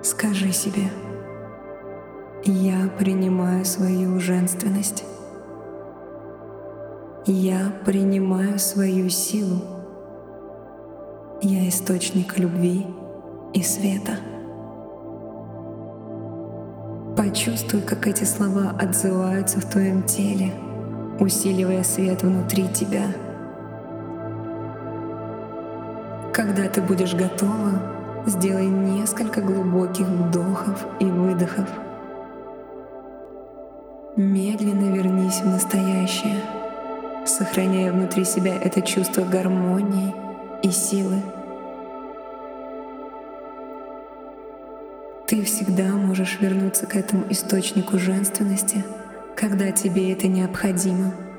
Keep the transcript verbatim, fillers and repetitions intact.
Скажи себе: я принимаю свою женственность. Я принимаю свою силу. Я источник любви и света. Почувствуй, как эти слова отзываются в твоем теле, усиливая свет внутри тебя. Когда ты будешь готова, сделай несколько глубоких вдохов и выдохов. Медленно вернись в настоящее, сохраняя внутри себя это чувство гармонии и силы. Ты всегда можешь вернуться к этому источнику женственности, когда тебе это необходимо.